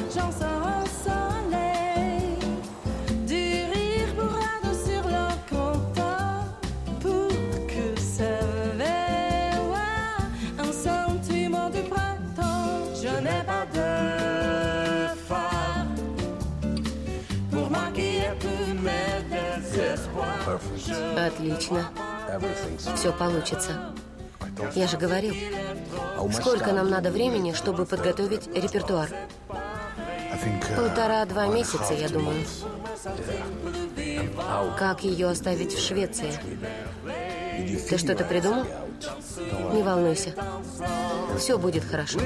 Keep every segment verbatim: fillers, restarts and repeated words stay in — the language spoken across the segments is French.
j'en sors au soleil. Du rire bourrade sur le comptoir pour que s'éveille un sentiment du printemps. Je n'ai pas de phare pour maquiller tous mes désespoirs. Отлично. Все получится. Я же говорил. Сколько нам надо времени, чтобы подготовить репертуар? Полтора-два месяца, я думаю. Как ее оставить в Швеции? Ты что-то придумал? Не волнуйся. Все будет хорошо.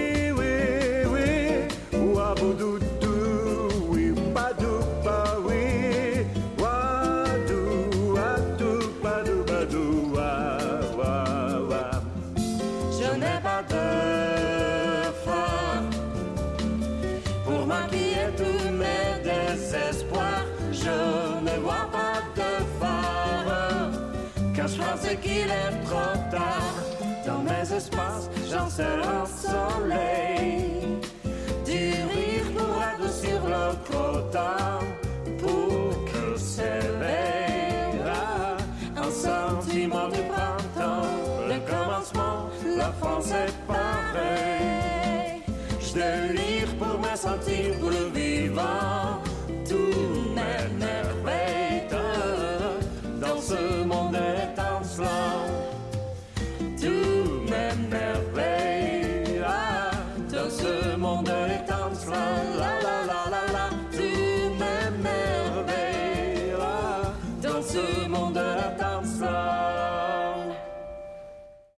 C'est qu'il est trop tard. Dans mes espaces, j'en sers un soleil. Du rire pour adoucir le crottin, pour que s'éveille un sentiment du printemps. Le commencement, la France est pareille. Je délire pour me sentir plus vivant. Tout m'émerveille dans ce